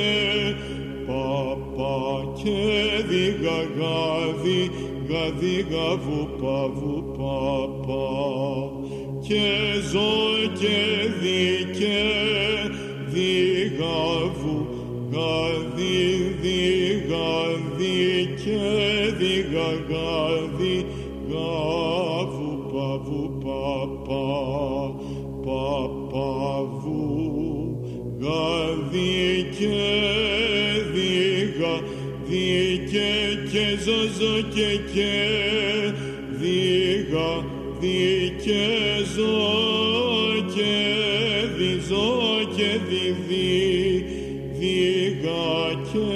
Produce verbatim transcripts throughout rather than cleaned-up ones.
παπα και δίγα γαδί, γαδί γαβού παβού παπα, και ζω και δι και δίγαβου, γαδί δίγαδι και δίγα γαδί, γαβού παβού παπα, παπαβού γαδί και δίγα δι και και ζω και και δίγα δι και ζω και δι ζω και δι δι δίγα και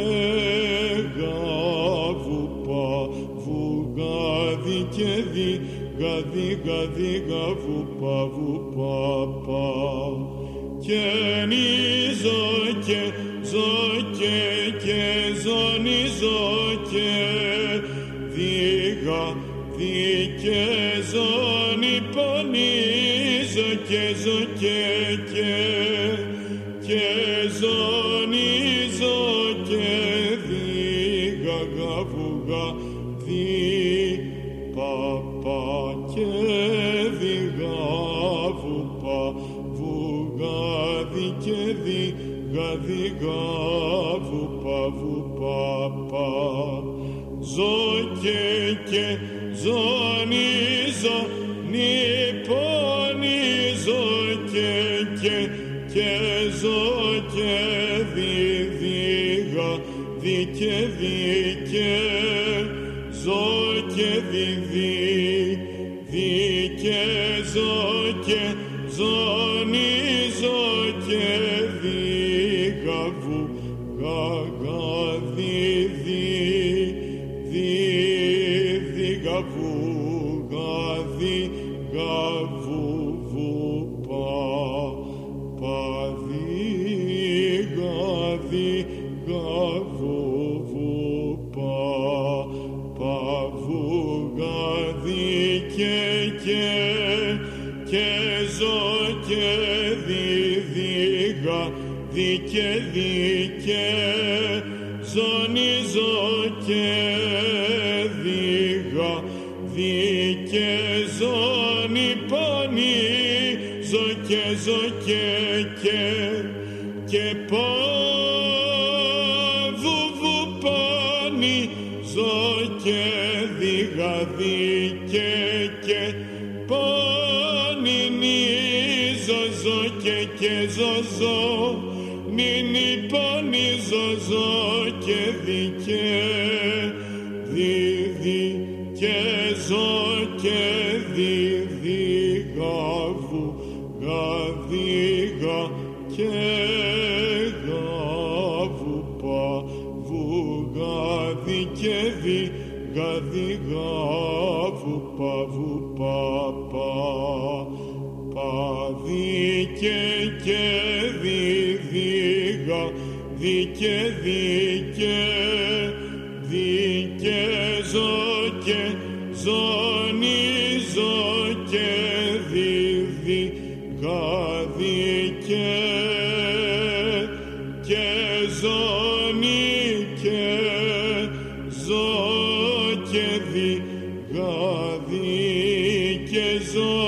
γαβού παβού γαδί και δι γαδί γαδί γαβού παβού παπα, και νιζω και ζω και και ζωνιζω και δίγα δι και ζωνι πονιζω και ζω και και και ζωνιζω και δίγα γαβού γαδί παπα και δίγαβου παβού γαδί και δίγα δίγαβου παβού παπα, ζω και και ζωνιζω νυπονιζω και και και ζω και δι δίγα δι και δι και ζω και δι δι δι και ζω και ζωνιζω και δίγαβου γαδί δι δι δίγαβου γαδί γαβού βου πα παδί γαδί γαβού βου πα παβού γαδί και και και ζω και δι δίγα δι και δι και ζωνιζω και δίγα δι και ζωνι πονιζω και ζω και και και παβού βου πονιζω και δίγα δι και και πονινιζω ζω και και ζω ζω νινι πονιζω ζω και δι και δι δι και ζω και δι δίγαβου γαδίγα και γαβού παβού γαδί και δι γαδίγαβου παβού παπα, παδί και και δι δίγα δι και δι και δι και ζω και ζωνιζω και δι δι γαδί και και ζωνι και ζω και δι γαδί και ζω